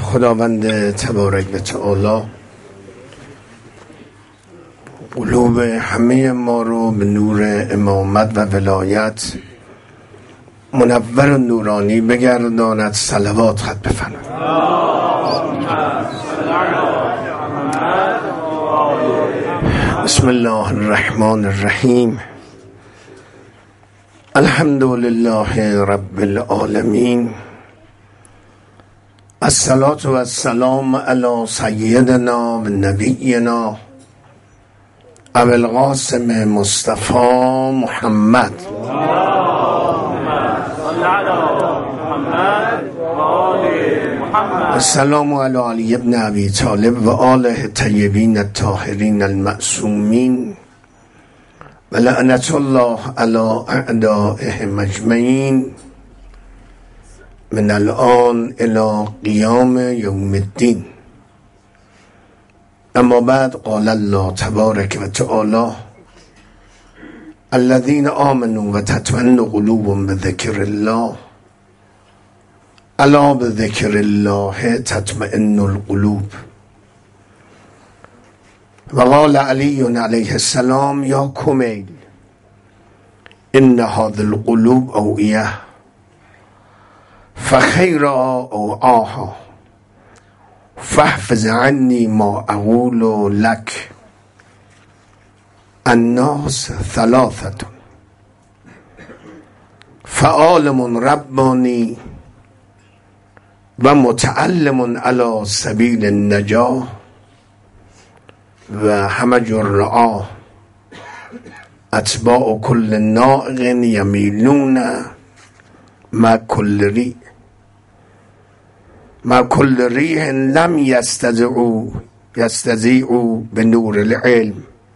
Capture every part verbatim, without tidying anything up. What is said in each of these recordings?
خداوند تبارک و تعالی قلوب همه ما رو به نور امامت و ولایت منور و نورانی بگرداند. صلوات خط بفرمایید. بسم الله الرحمن الرحیم. الحمد لله رب العالمین. الصلاة و السلام علی سیدنا و نبینا ابو القاسم مصطفی محمد. السلام علی علی ابن ابی طالب و آله طیبین الطاهرین المعصومین و لعنت الله علی اعدائهم اجمعین من الان الى قیام یوم الدین. اما بعد قال الله تبارک و تعالی الذین آمنوا و تطمئن قلوبهم بذکر الله الا بذکر الله تطمئن القلوب. و قال علی علیه السلام یا کمیل ان هذه القلوب اوعیه فخیرها اوعاها فاحفظ عنی ما اقول لک. الناس ثلاثة فعالم ربانی و متعلم علی سبیل النجاح و همج الرعا اتباع کل ناعق یمیلون مع کل ریح مع کل ریح لم یستطیعوا یستطیعوا بنور العلم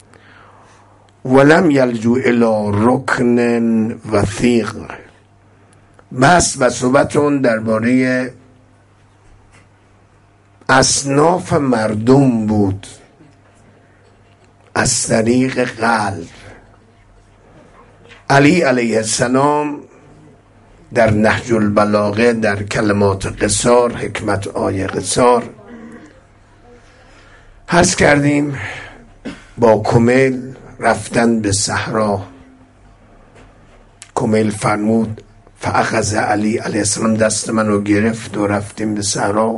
ولم یلجوا الی رکن وثیق. بس و صحبتون درباره اصناف مردم بود از طریق قلب. علی علیه السلام در نهج البلاغه در کلمات قصار حکمت آیه قصار حرص کردیم با کمیل رفتن به صحرا. کمیل فرمود فاخذ علی علیه السلام دست منو گرفت و رفتیم به صحرا.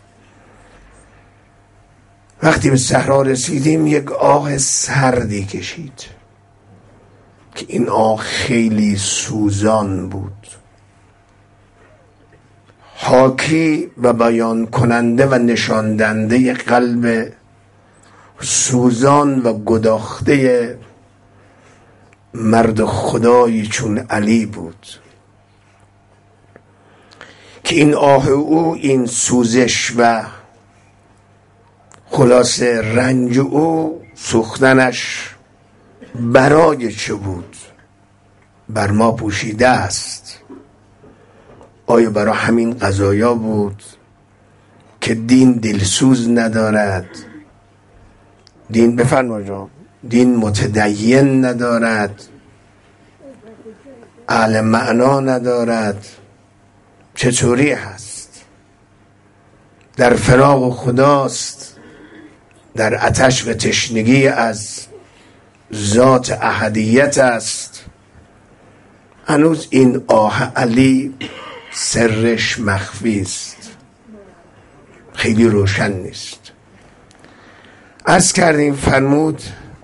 وقتی به صحرا رسیدیم یک آه سردی کشید که این آه خیلی سوزان بود، حاکی و بیان کننده و نشاندنده قلب سوزان و گداخته مرد خدایی چون علی بود که این آه او، این سوزش و خلاصه رنج او، سوختنش برای چه بود؟ بر ما پوشیده است. آیا برای همین قضایا بود که دین دلسوز ندارد؟ دین بفرمایید دین متدین ندارد، اهل معنا ندارد. چطوری هست؟ در فراق خداست، در آتش و تشنگی از ذات احدیت است. هنوز این آه علی سرش مخفی است، خیلی روشن نیست. عرض کردیم فرمود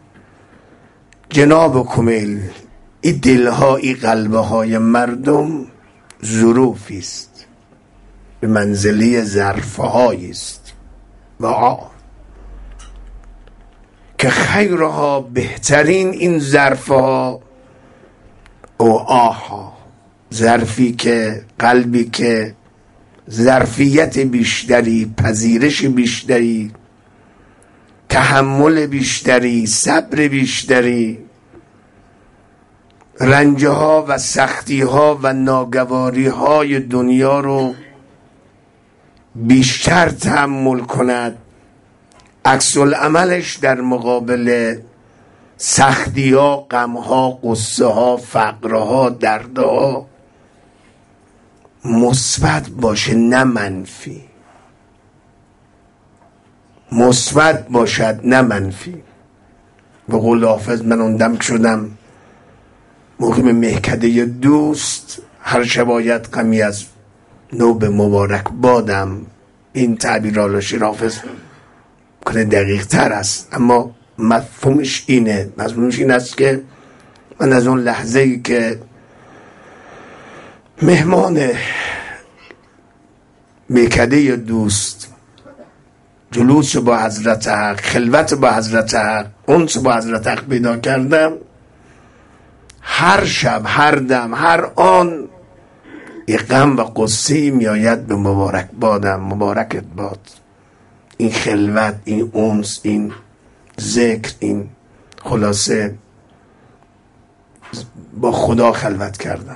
جناب کمیل این دلها، این قلبه های مردم ظروفی است، به منزله ظرفهایی است و آه که خیرها بهترین این ظرفها او آها، ظرفی که قلبی که ظرفیت بیشتری، پذیرش بیشتری، تحمل بیشتری، صبر بیشتری، رنجها و سختیها و ناگواریهای دنیا رو بیشتر تحمل کند. عکس العملش در مقابل سختی‌ها، غم‌ها، غصه‌ها، فقرها، دردها مثبت باشه نه منفی. مثبت باشد نه منفی. به قول حافظ من اون دم شدم مقیم مهکده دوست، هر شب آید غمی از نو به مبارک بادم. این تعبیر را شیر حافظ کنه دقیق تر است، اما مفهومش اینه. مفهومش این است که من از اون لحظه ای که مهمان میکده دوست، جلوس با حضرت حق، خلوت با حضرت حق، انس با حضرت حق پیدا کردم، هر شب، هر دم، هر آن یه غم و قصه میآید به مبارک بادم. مبارکت باد این خلوت، این انس، این ذکر، این خلاصه با خدا خلوت کردن.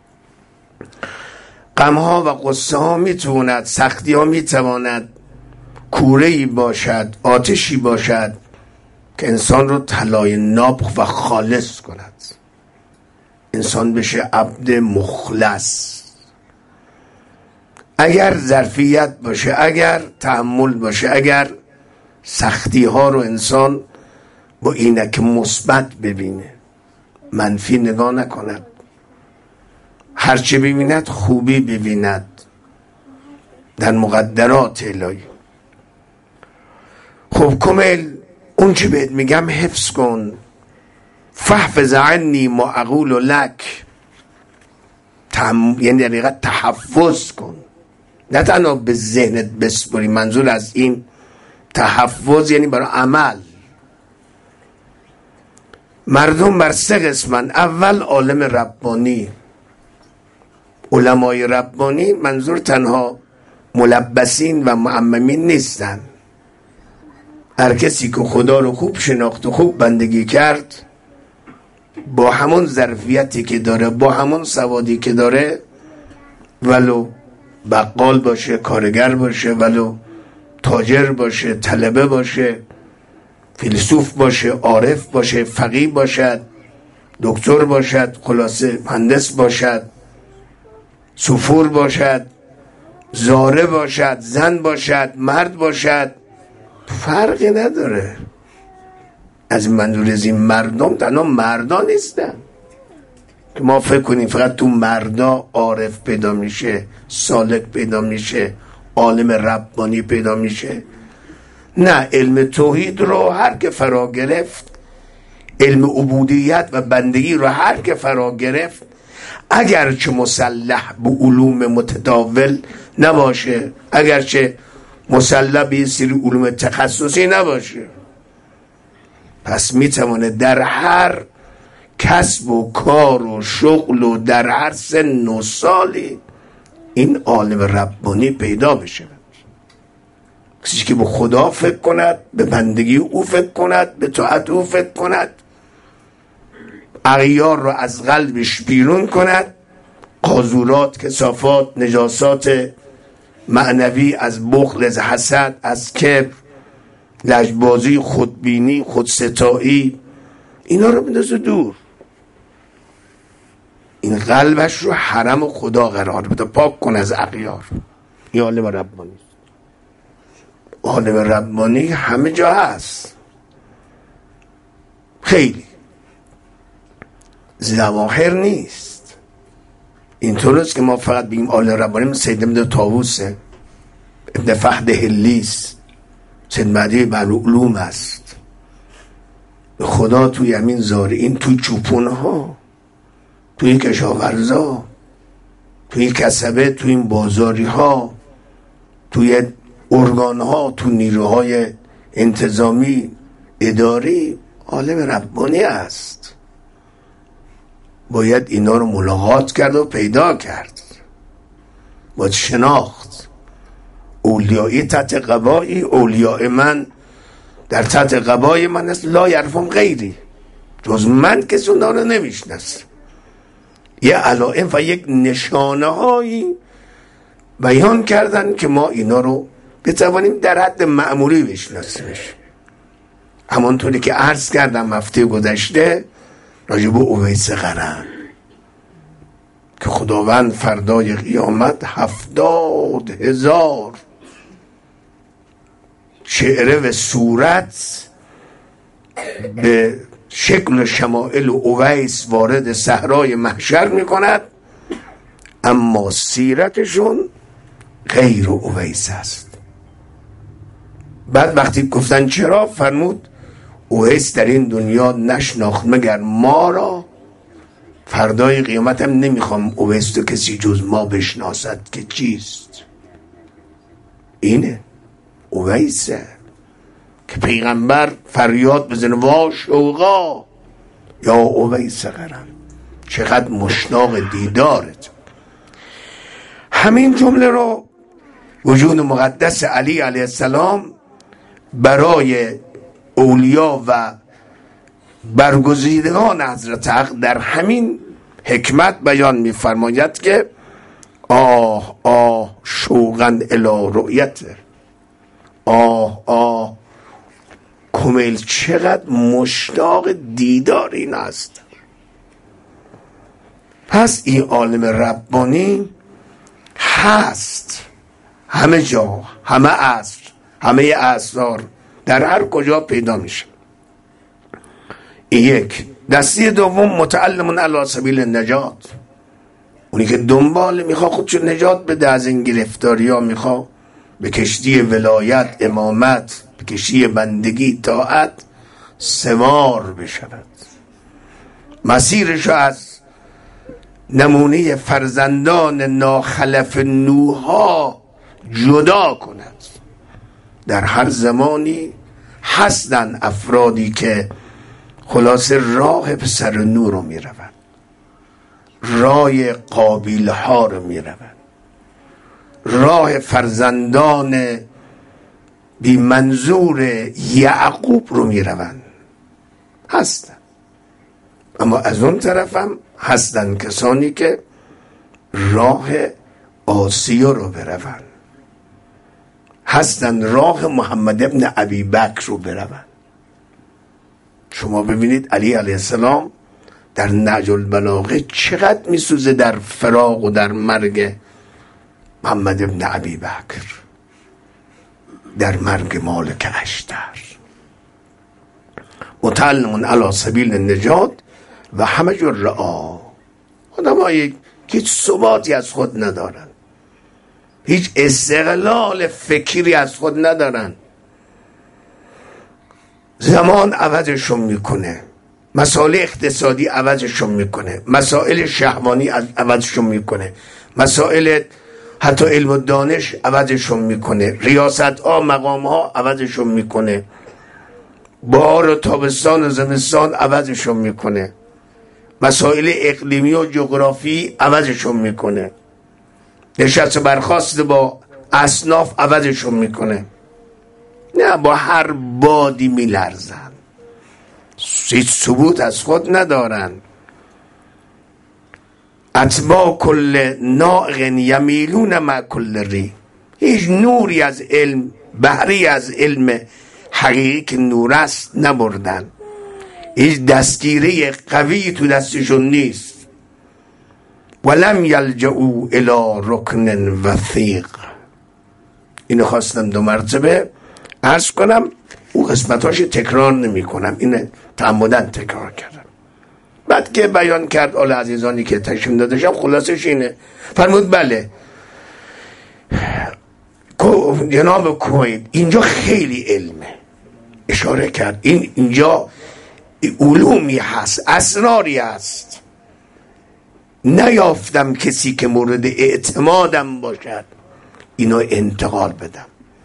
غم ها و قصه ها میتواند، سختی ها میتواند کوره‌ای باشد، آتشی باشد که انسان رو طلای ناب و خالص کند، انسان بشه عبد مخلص. اگر ظرفیت باشه، اگر تحمل باشه، اگر سختی ها رو انسان با عینک مثبت ببینه، منفی نگاه نکند، هرچه ببیند خوبی ببیند در مقدرات الهی. خب کمل اون چه بهت میگم حفظ کن. فحفظ عنی ما اقول لک، تم... یعنی در حقیقت تحفظ کن، نه تنها به ذهنت بسپری. منظور از این تحفظ یعنی برای عمل. مردم بر سه قسمن. اول عالم ربانی، علمای ربانی منظور تنها ملبسین و معممین نیستن. هر کسی که خدا رو خوب شناخت و خوب بندگی کرد، با همون ظرفیتی که داره، با همون سوادی که داره، ولو بقال باشه، کارگر باشه، ولو تاجر باشه، طلبه باشه، فیلسوف باشه، عارف باشه، فقیه باشد، دکتر باشد، خلاصه مهندس باشد، سفور باشد، زاره باشد، زن باشد، مرد باشد، فرقی نداره. از این منظور از این مردم تنها مردا نیستن که ما فکر کنیم فقط تو مردا عارف پیدا میشه، سالک پیدا میشه، عالم ربانی پیدا میشه. نه، علم توحید رو هر که فرا گرفت، علم عبودیت و بندگی رو هر که فرا گرفت، اگرچه مسلح به علوم متداول نباشه، اگرچه مسلح به سری علوم تخصصی نباشه، پس میتونه در هر کسب و کار و شغل و در هر سن و سالی این عالم ربانی پیدا بشه. کسی که به خدا فکر کند، به بندگی او فکر کند، به طاعت او فکر کند، اغیار رو از قلبش بیرون کند، قاذورات، کثافات، نجاسات معنوی از بخل، از حسد، از کبر، لجبازی، خودبینی، خودستایی، اینا رو بندازه دور. این قلبش رو حرم خدا قرار بده، پاک کن از اغیار. این عالم ربانی است. عالم ربانی همه جا هست، خیلی ظواهر نیست. اینطور است که ما فقط بگیم عالم ربانی سید ابن طاووسه، ابن فهد هلیس، سید مهدی بلعلوم است. به خدا توی همین زارعین، توی چوپونه ها، توی کشاورزا، توی کسبه، توی این بازاری ها، توی ارگان ها، توی نیروهای انتظامی اداری، عالم ربانی است. باید اینا رو ملاقات کرد و پیدا کرد، باید شناخت. اولیایی تحت قبایی، اولیاء من در تحت قبای من است، لا یعرفهم غیری، جز من کسی اونا رو نمیشناسه. یه علائم و یک نشانه هایی بیان کردن که ما اینا رو بتوانیم در حد معمولی بشناسیمش. همانطوری که عرض کردم هفته گذشته راجب اویس قرن که خداوند فردای قیامت هفتاد هزار چهره و صورت به شکل شمائل و اویس وارد صحرای محشر میکند، اما سیرتشون غیر اویس است. بعد وقتی گفتن چرا، فرمود اویس در این دنیا نشناخت مگر ما را، فردای قیامتم نمیخوام اویس رو کسی جز ما بشناسد که چیست. اینه اویسه که پیغمبر فریاد بزنه وا شوقا یا اویس قرن، چقدر مشتاق دیدارت. همین جمله رو وجود مقدس علی علیه السلام برای اولیا و برگزیدگان حضرت حق در همین حکمت بیان می‌فرماید که آه آه شوقاً الی رؤیته، آه آه کمیل چقدر مشتاق دیدار این است. پس این عالم ربانی هست همه جا، همه عصر، همه اعصار، در هر کجا پیدا میشه. یک. دسته دوم متعلم علی سبیل النجات، اونی که دنبال میخواد خودشو نجات بده از این گرفتاری ها، میخواد به کشتی ولایت امامت، به کشتی بندگی طاعت سوار بشود، مسیرشو از نمونه فرزندان ناخلف نوحا جدا کند. در هر زمانی هستن افرادی که خلاصه راه پسر نور رو می روند، راه قابیل ها رو می روند، راه فرزندان بی منظور یعقوب رو می روند. هستن. اما از اون طرف هم هستن کسانی که راه آسیا رو بروند، هستن راه محمد ابن ابی بکر رو بروند. شما ببینید علی علیه السلام در نهج البلاغه چقدر میسوزه در فراق و در مرگ محمد ابن ابی بکر، در مرگ مالک اشتر. متعلم علی سبیل النجات و همه جور رعا، آدمایی که هیچ ثباتی از خود ندارن، هیچ استقلال فکری از خود ندارن. زمان عوضشون میکنه، مسائل اقتصادی عوضشون میکنه، مسائل شهوانی عوضشون میکنه، مسائل حتی علم و دانش عوضشون میکنه، ریاست ها مقام ها عوضشون میکنه، بهار و تابستان و زمستان عوضشون میکنه، مسائل اقلیمی و جغرافی عوضشون میکنه، نشست برخاست با اصناف عوضشون میکنه. نه، با هر بادی میلرزن، هیچ ثبوت از خود ندارن. اتباع کل ناقٍ یمیلون مع کل ری، هیچ نوری از علم، بحری از علم حقیقی که نور است نبردن، هیچ دستگیره قوی تو دستشون نیست. ولم یلجؤوا الی رکن وثیق. اینو خواستم دو مرتبه عرض کنم، او قسمتاش تکرار نمی کنم، اینه تعمدن تکرار کردم. بعد که بیان کرد آل عزیزانی که تشریف داده شب، خلاصش اینه، فرمود بله جناب کویت اینجا خیلی علمه، اشاره کرد این اینجا علومی هست، اسراری هست، نیافتم کسی که مورد اعتمادم باشد اینو انتقال بدم،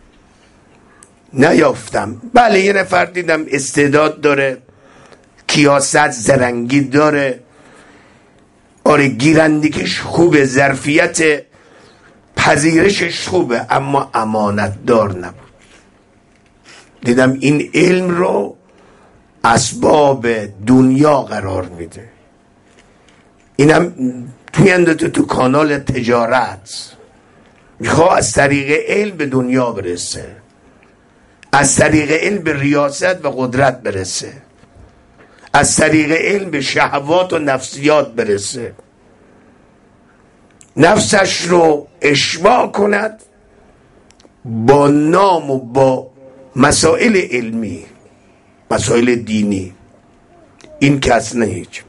نیافتم. بله یه نفر دیدم استعداد داره، کیاست زرنگی داره، آره گیرندگیش خوبه، ظرفیت پذیرشش خوبه، اما امانت دار نبود. دیدم این علم رو اسباب دنیا قرار میده، اینم توی اندازه تو کانال تجارت میخواه از طریق علم به دنیا برسه، از طریق علم به ریاست و قدرت برسه، از طریق علم به شهوات و نفسیات برسه، نفسش رو اشباع کند با نام و با مسائل علمی، مسائل دینی، این کس نه هیچ.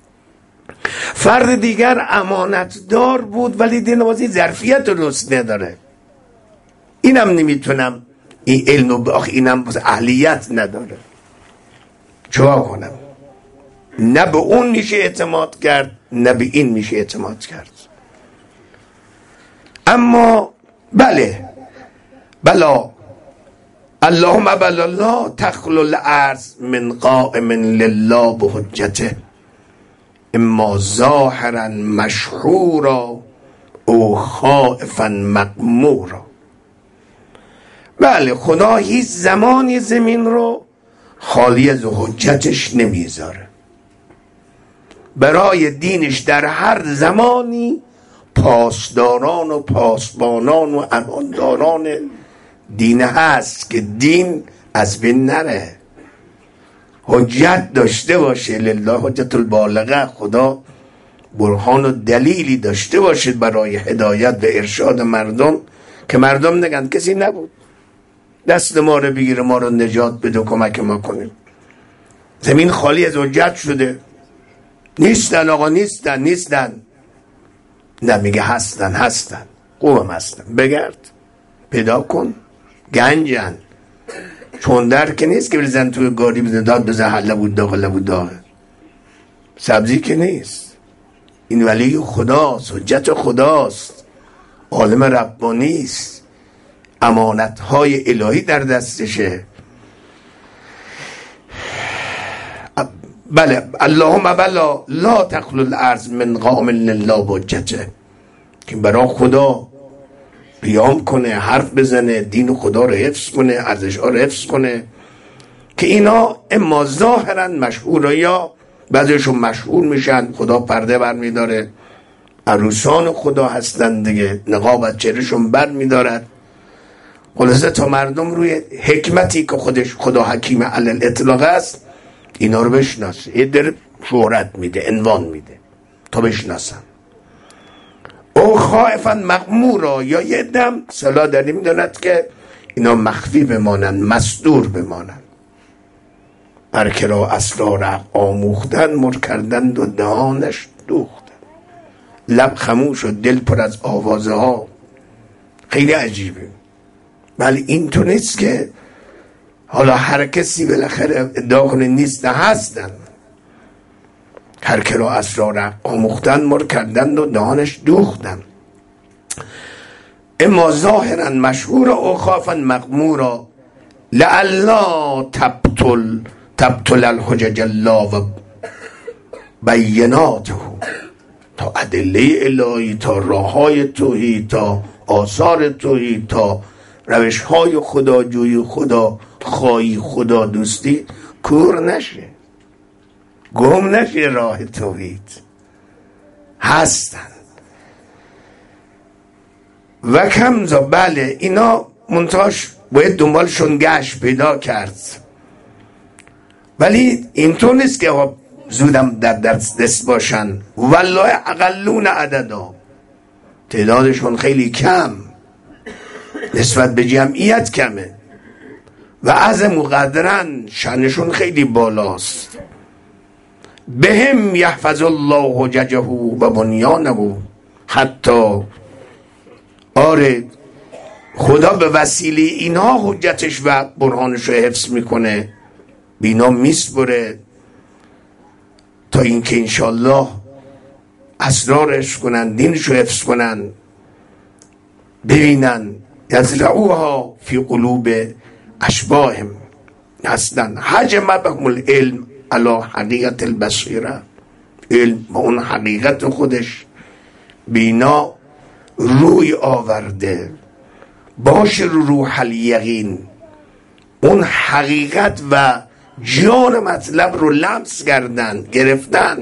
فرد دیگر امانتدار بود ولی دینوازی ظرفیت درست نداره، اینم نمیتونم این علم و آخ اینم اهلیت نداره، چرا کنم؟ نه به اون میشه اعتماد کرد نه به این میشه اعتماد کرد. اما بله بلا اللهم بلا لا تخلو الارض من قائم لله بحجته اما ظاهرا مشهورا او خائفا مغمورا. بله خدا هیچ زمانی زمین رو خالی از حجتش نمیذاره، برای دینش در هر زمانی پاسداران و پاسبانان و امانداران دین هست که دین از بین نره، حجت داشته باشه. لله حجت البالغه، خدا برهان و دلیلی داشته باشید برای هدایت و ارشاد مردم که مردم نگن کسی نبود دست ما رو بگیره ما رو نجات بده و کمک ما کنیم. زمین خالی از حجت شده، نیستن آقا نیستن نیستن، نه میگه هستن هستن خوبم هستن، بگرد پیدا کن، گنجن، چون در که نیست که بریزن توی گاری بزن داد بزن حله بود داغ حله بود داغ، سبزی که نیست. این ولی خداست، حجت خداست، عالم ربانیست، امانتهای الهی در دستشه. بله اللهم بلا لا تخلو الارض من قائم لله بحجته، که برای خدا قیام کنه، حرف بزنه، دین خدا رو حفظ کنه، ارزش ها رو حفظ کنه، که اینا اما ظاهرا مشهوره یا بعضیشون مشهور میشن، خدا پرده بر میداره، عروسان خدا هستن دیگه، نقاب از چهرشون بر میدارد. خلاصه تا مردم روی حکمتی که خودش خدا حکیم علل اطلاق است اینا رو بشناسه، یه در شهرت میده، عنوان میده تا بشناسن. او خائفا مغمورا، یا یه دم صلاح داری میداند که اینا مخفی بمانن، مستور بمانن. هرکه را اسرار آموختن مر کردند و دهانش دوختن، لب خموش و دل پر از آوازه ها. خیلی عجیبه. ولی این تو نیست که حالا هر کسی بالاخره ادعا کنه نیست، نه هستن. هر که را اسرار آموختن مر کردند و دهانش دوختن. اما ظاهرا مشهور او خافا مغمورا لعلا تبتل تبتل الحجج الله و بیناته، تا ادله الهی، تا راه های توحید، تا آثار توحید، تا روش های خدا جوی خدا خواهی خدا دوستی کور نشه، گم نشه. راه توحید هستن و کمزا. بله اینا منتاش باید دنبالشون گشت پیدا کرد، ولی اینطور نیست که زودم در دست باشن. والله اقلون عددا، تعدادشون خیلی کم نسبت به جمعیت کمه، و عظم و قدرن شأنشون خیلی بالاست. بهم یحفظ الله حججه و بنیانه، حتی آره خدا به وسیله اینها حجتش و برهانش رو حفظ میکنه، بینا میسپره تا اینکه انشالله اسرارش کنن، دینش رو حفظ کنن، ببینن یزرعوها فی قلوب اشباهم هستن. حجم بهم العلم علی حقیقت البصیره، علم با اون حقیقت خودش بینا روی آورده، باشه رو روح الیقین، اون حقیقت و جان مطلب رو لمس کردن، گرفتن.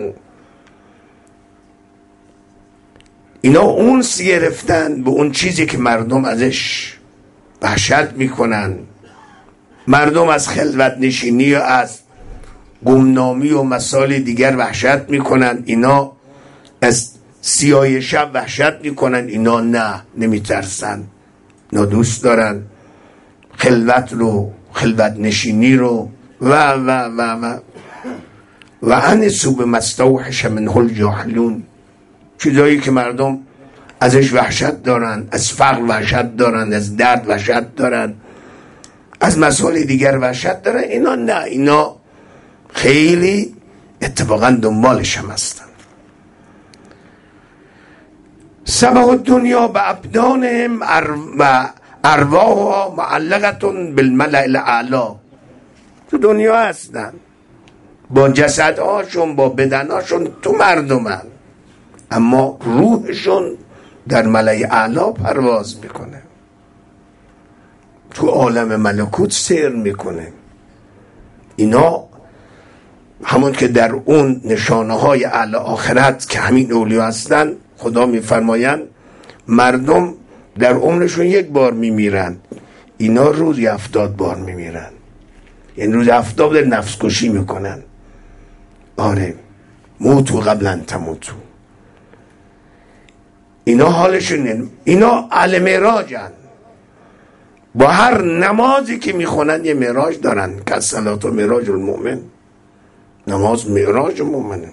اینا اونس گرفتن به اون چیزی که مردم ازش وحشت میکنن. مردم از خلوت نشینی و از گمنامی و مسائل دیگر وحشت میکنن، اینا از سیاه شب وحشت میکنن، اینا نه، نمیترسن، اینا دوست دارن خلوت رو، خلوت نشینی رو و و و و و انسوا بمستوحش منه الجاهلون، چیزایی که مردم ازش وحشت دارن، از فقر وحشت دارن، از درد وحشت دارن، از مسائل دیگر وحشت دارن، اینا نه، اینا خیلی اتفاقا دنبالش هم هستن. سبح الدنیا به ابدانهم و ارواحها معلقتون بالملأ الاعلی. تو دنیا هستن، با جسدهاشون با بدنهاشون تو مردمن، اما روحشون در ملأ اعلی پرواز میکنه، تو عالم ملکوت سیر میکنه. اینا همون که در اون نشانه های اعلی آخرت که همین اولیا هستن، خدا میفرمایند مردم در عمرشون یک بار میمیرن، اینا روزی هفتاد بار میمیرن، یعنی روزی هفتاد در نفس کشی میکنن. آره، موتو قبل ان تموتو. اینا حالشون، اینا اهل معراجن، با هر نمازی که میخونن یه معراج دارن، که صلات و معراج المؤمن، نماز معراج المؤمنه.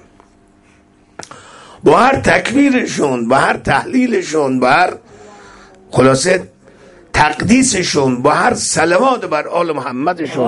با هر تکبیرشون، با هر تحلیلشون، با هر خلاصه تقدیسشون، با هر صلوات بر آل محمدشون،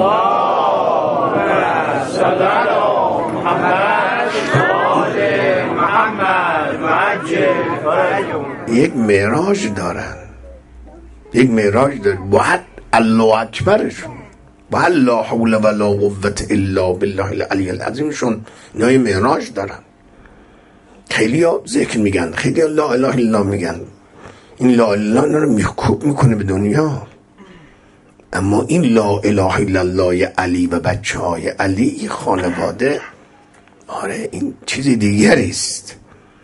یک معراج دارن، یک معراج دارن، باید الله اکبرشون، باید لا حول ولا قوة الا بالله العلی العظیمشون، اینا یه معراج دارن. خیلی ها ذکر میگن، خیلی ها لا اله الا میگن، این لا اله الا رو میکوب میکنه به دنیا، اما این لا اله الا الله علی و بچه های علی خانواده، آره این چیز دیگری است.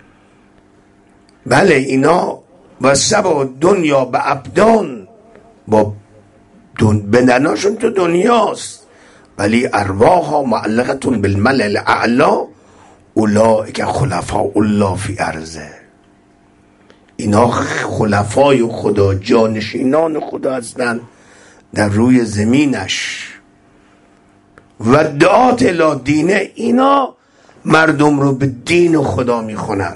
بله اینا و سبع دنیا به ابدان، با بدناشون تو دنیاست، ولی ارواحها معلقتون بالملأ الاعلی اولئک خلفاء الله فی ارضه. اینا خلفای خدا، جانشینان خدا هستند در روی زمینش. و دعات الی دینه، اینا مردم رو به دین خدا میخونن،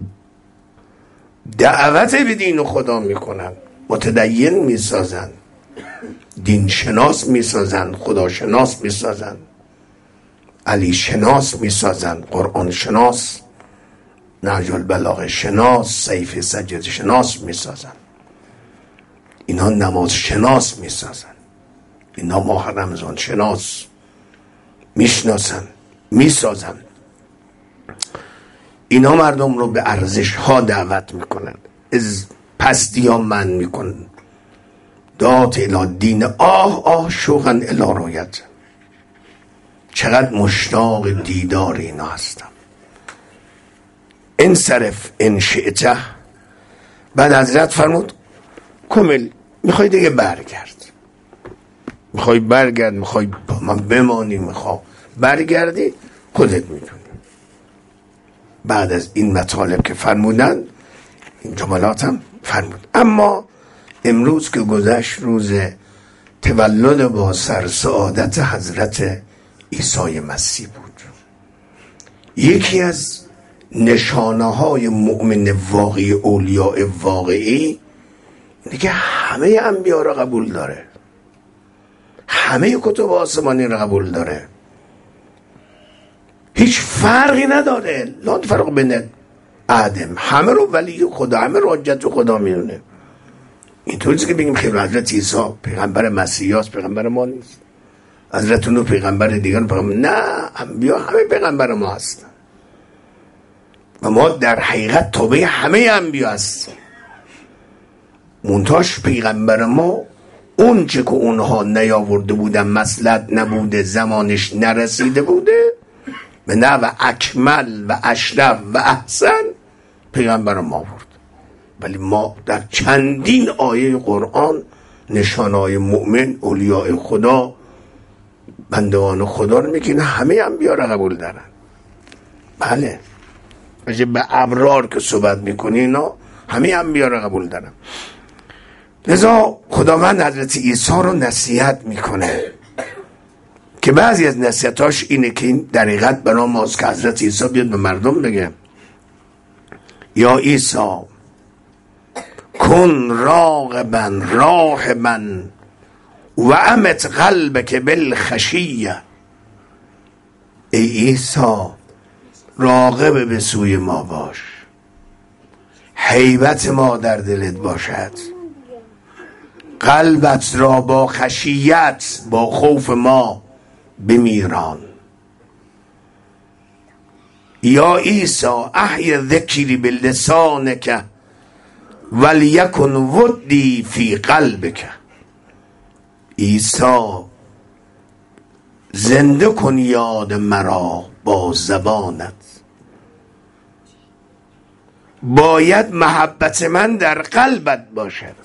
دعوت به دین خدا میکنن، متدین میسازن، دین شناس میسازن، خدا شناس میسازن، علی شناس میسازن، قرآن شناس، نهج البلاغه شناس، سیف سجد شناس میسازن. اینا نماز شناس میسازن، اینا ماه رمضان شناس میشناسن، میسازن. اینا مردم رو به ارزش ها دعوت میکنن، از پستی ها من میکنن. دعات الی دین، آه آه شوقا الی رؤیت، چقدر مشتاق دیدار اینا هستم. انصرف ان شئته، بعد حضرت فرمود کامل، میخوای دیگه برگرد، میخوای برگرد، میخوای من بمانی، میخوای برگردی، خودت میتونی. بعد از این مطالب که فرمودن، این جملات هم فرمود. اما امروز که گذشت روز تولد با سر سعادت حضرت عیسی مسیح بود، یکی از نشانه های مؤمن واقعی، اولیاء واقعی، اینه که همه انبیا را قبول داره، همه کتب آسمانی را قبول داره، هیچ فرقی نداره، لا فرق بین آدم، همه رو ولی خدا، همه رو حجت خدا میدونه. اینطوریه که بگیم خیلی حضرت عیسی پیغمبر مسیح است، پیغمبر ما نیست. حضرت نوح پیغمبر دیگران پیغمبر، نه، انبیا همه پیغمبر ما هستن و ما در حقیقت تابع همه انبیا هستیم. منتاش پیغمبر ما اون چه که اونها نیاورده بودن، مصلحت نبوده، زمانش نرسیده بوده، به نحو اکمل و اشرف و احسن پیغمبر ما آورد. ولی ما در چندین آیه قرآن نشانهای مؤمن، اولیاء خدا، بندگان خدا رو میگن همه انبیا رو قبول دارن. بله، اگه به ابرار که صحبت میکنی، اینا همه انبیا رو قبول دارن. لذا خداوند حضرت عیسی رو نصیحت میکنه که بعضی از نصیحتاش اینه که این در حقیقت برای ماست که حضرت عیسی بیاد به مردم بگه یا عیسی کن راغبا راهبا و امت قلبک بالخشیه. ای عیسی راغب به سوی ما باش، هیبت ما در دلت باشد، قلبت را با خشیت با خوف ما بمیران. یا عیسی احی ذکری بلسانک ولیکن ودی فی قلبک. عیسی زنده کن یاد مرا با زبانت، باید محبت من در قلبت باشد،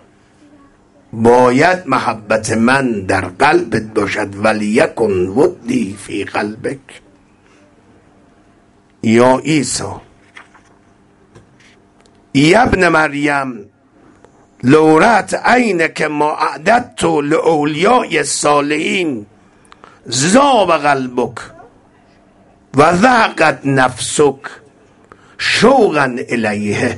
باید محبت من در قلبت باشد. ولیکن ودی فی قلبک. یا عیسی یا ابن مریم لو رأت عینک ما اعددت لاولیاء الصالحین ذاب قلبک و ضاقت نفسک شوقا الیه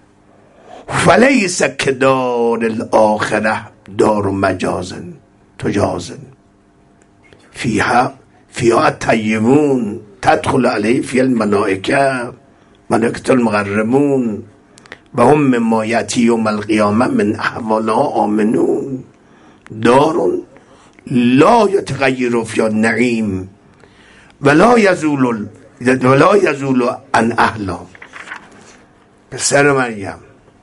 فلیس کدار الاخره دار مجاز تجاز فیها فیها طیبون تدخل علیه فی الملائکه ملائکة المقربون و هم مما یأتی یوم القیامه من احوالها آمنون دار لا یتغیر فی النعیم ولا یزول ولا یزول عن اهلا. پسر مریم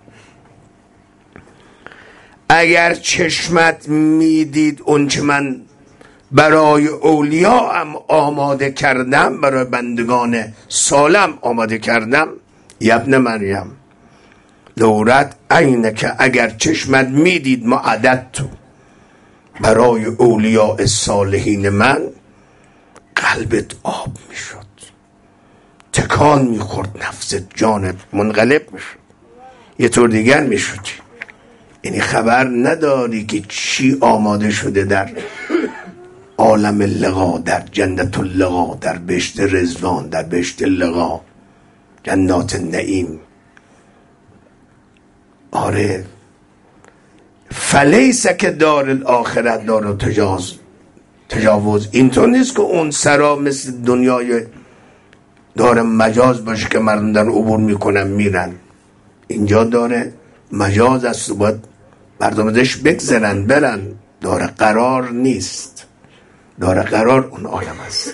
اگر چشمت میدید اون چه من برای اولیاءم آماده کردم، برای بندگان سالم آماده کردم، یا ابن مریم لورت عینک اگر چشمت میدید ما عددتو برای اولیاء صالحین من، قلبت آب میشد، تکان میخورد، نفست جانت منقلب میشد، یه طور دیگر میشدی. یعنی خبر نداری که چی آماده شده در عالم لقا، در جنت اللقا، در بهشت رضوان، در بهشت لقا، جنات نعیم. آره فلیس که دار الاخرت دار تجاوز تجاوز اینطور نیست که اون سرا مثل دنیای دار مجاز باشه که مردم در عبور میکنن میرن. اینجا داره مجاز است و باید مردم ازش بگذرن برن. دار قرار نیست، دار قرار اون عالم است.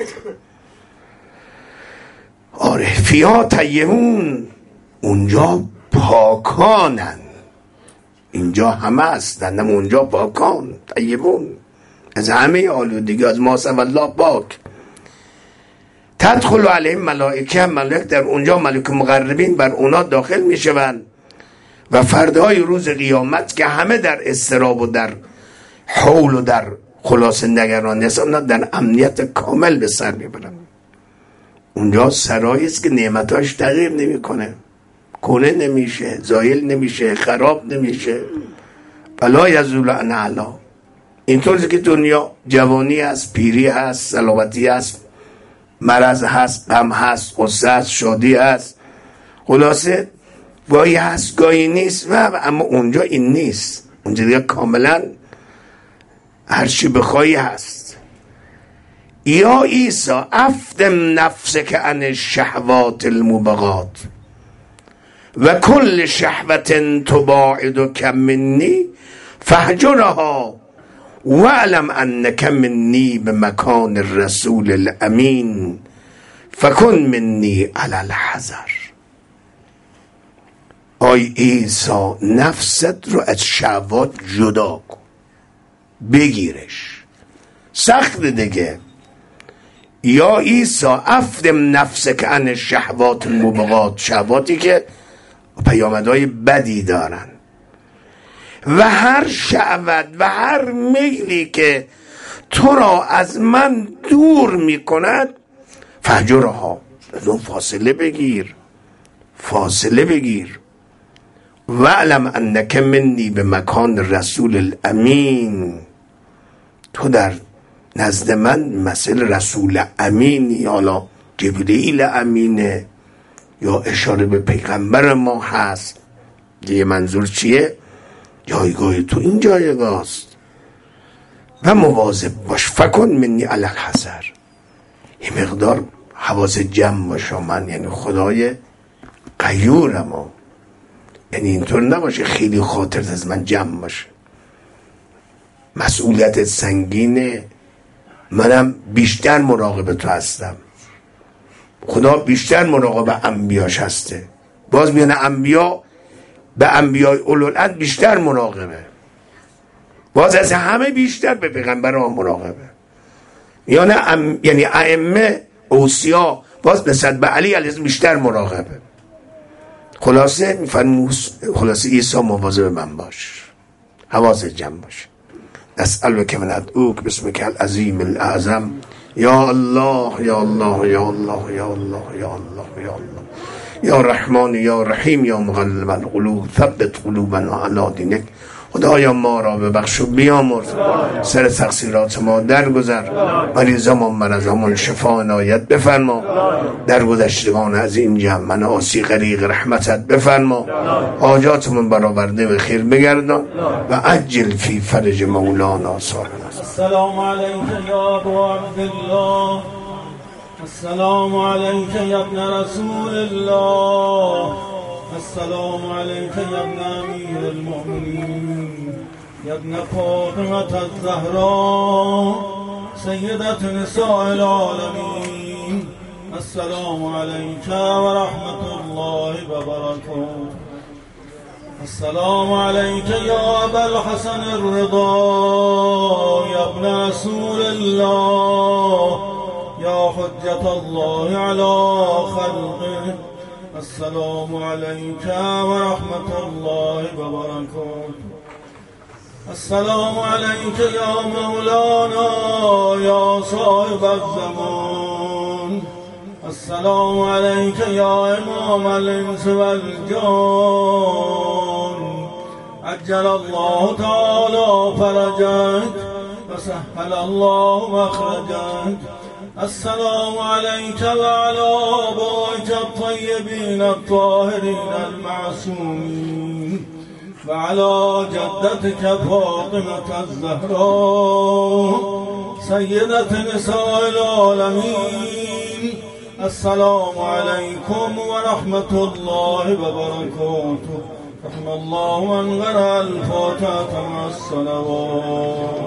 آره فیها طیبون، اونجا پاکانن، اینجا همه هستن، اما اونجا پاکان طیبون، از همه آلودگی، از ما سوى الله پاک. تدخل علیهم ملائکه، ملائک در اونجا ملائک مقربین بر اونا داخل میشوند و فردای روز قیامت که همه در اضطراب و در حول و در خلاصه نگرانی هستند در امنیت کامل به سر میبرن. اونجا سرایی است که نعمتاش تغییر نمیکنه، کنه نمیشه، زایل نمیشه، خراب نمیشه. فلا یزول عن اعلا. اینطوری که دنیا جوانی هست، پیری هست، سلامتی هست، مرض هست، غم هست، غصه هست، شادی هست، خلاصه گاهی هست گاهی نیست. و اما اونجا این نیست، اونجا دیگه کاملا هرچی بخوایی هست. یا عیسی افدم نفسک عن الشهوات الموبقات و کل شهوت تباعدک منی فهجرها واعلم انک منی بمکان الرسول الامین فکن منی علی الحذر. آی عیسی نفست رو از شهوات جدا کن، بگیرش، سخت دیگه. یا عیسی افدم نفسک عن الشهوات الموبقات، شهواتی که پیامدهای بدی دارن و هر شهوت و هر میلی که تو را از من دور میکند فهجرها، از اون فاصله بگیر، فاصله بگیر. و علم انک منی به مکان رسول الامین، تو در نزد من مثل رسول امینی، حالا جبریل امینه یا اشاره به پیغمبر ما هست. یه منظور چیه؟ جایگاه تو این جایگاه است و مواظب باش. فکن منی علی الحذر، یه مقدار حواس جمع باش. من یعنی خدای غیورم ها. یعنی اینطور نباشه خیلی خاطرت از من جمع باشه. مسئولیت سنگینه، منم بیشتر مراقب تو هستم. خدا بیشتر مراقب انبیاش هسته. باز میانه انبیا به انبیای اولوالعزم بیشتر مراقبه، باز از همه بیشتر به پیغمبران مراقبه. یعنی ام یعنی ائمه اوصیا باز نسبت به علی علیه السلام بیشتر مراقبه. خلاصه میفرمود خلاصه عیسی مواظب من باش، حواس جمع باش. نسألک من ادعوک باسمک العظیم الاعظم یا الله یا الله یا الله یا الله یا الله یا الله یا رحمان یا رحیم یا مقلب القلوب ثبت قلوبنا علی دینک. خدایا ما را ببخش و بیامرز، سر تقصیرات ما درگذر، مریضمان مرضمان شفا عنایت بفرما، درگذشتگان از این جمع مناسی غریق رحمتت بفرما، حاجاتمون برآورده به خیر بگردان و عجل فی فرج مولانا صالح. السلام علیک یا ابو عبدالله، السلام علیک یا ابن رسول الله، السلام علیک یا ابن امیر المؤمنین، یا ابن فاطمة الزهراء سیدت نساء العالمین. السلام علیک و رحمت الله و برکاته. السلام علیک یا ابا الحسن الرضا، یا ابن رسول الله، یا حجت الله علی خلقه. السلام علیک و رحمت الله و برکاته. السلام علیک یا مولانا یا صاحب الزمان. السلام علیک یا امام الانس والجان. عجل الله تعالی فرجک و سهل الله مخرجک. السلام علیک و علی آبائک الطیبین الطاهرین المعصومین و علی جدتک فاطمة الزهراء سیدت نساء العالمین. السلام علیکم و رحمت الله و برکاته. رحم الله من قرأ الفاتحة مع الصلوات.